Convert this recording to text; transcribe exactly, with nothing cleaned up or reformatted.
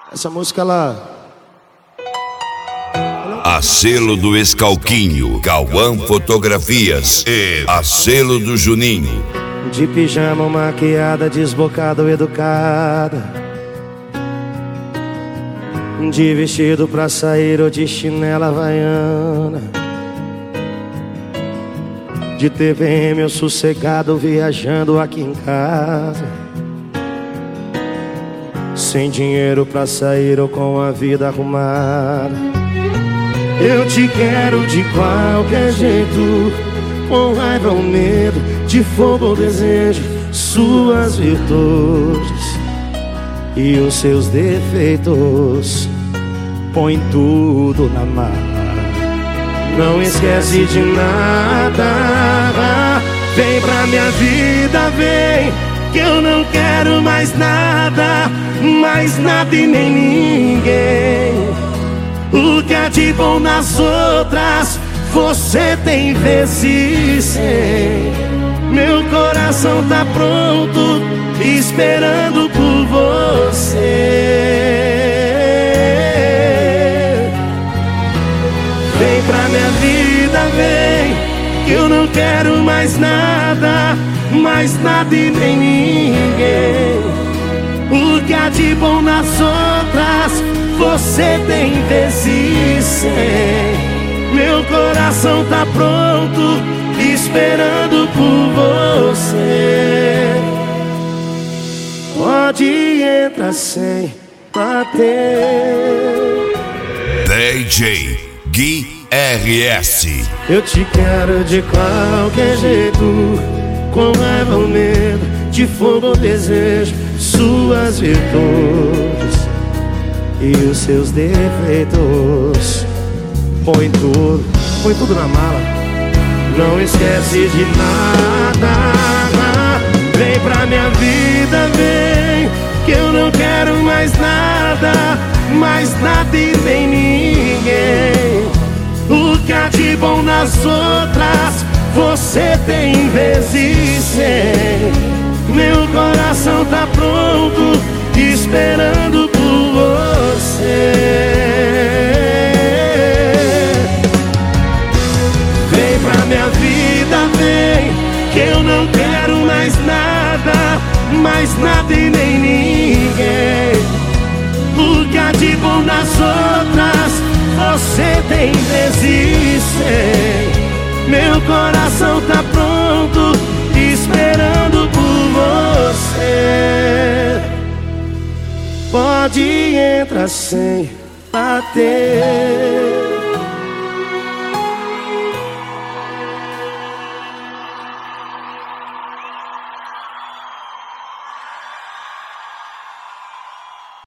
Essa música, ela... A selo do Escalquinho, Cauã Fotografias e a selo do Juninho. De pijama, maquiada, desbocada ou educada, de vestido pra sair ou de chinela havaiana, de T V M ou sossegado viajando aqui em casa, sem dinheiro pra sair ou com a vida arrumada. Eu te quero de qualquer jeito, com raiva ou medo, de fogo ou desejo, suas virtudes e os seus defeitos, põe tudo na mala. Não esquece de nada, vem pra minha vida, vem, que eu não quero mais nada, mais nada e nem ninguém. O que é de bom nas outras, você tem vezes cem. Meu coração tá pronto, esperando por você. Vem pra minha vida, vem, que eu não quero mais nada, mais nada e nem ninguém. O que há de bom nas outras, você tem vezes cem. Meu coração tá pronto, esperando por você. Pode entrar sem bater. D J Gui R S. Eu te quero de qualquer jeito, com raiva ou medo, de fogo ou desejo, suas virtudes e os seus defeitos, põe tudo, põe tudo na mala. Não esquece de nada, vem pra minha vida, vem, que eu não quero mais nada, mais nada e nem ninguém. O que há de bom nas outras, você tem vezes cem. Meu coração tá pronto, esperando por você. Vem pra minha vida, vem, que eu não quero mais nada, mais nada e nem ninguém. O que há de bom nas outras, você tem vezes cem. Meu coração tá pronto, esperando por você. Pode entrar sem bater.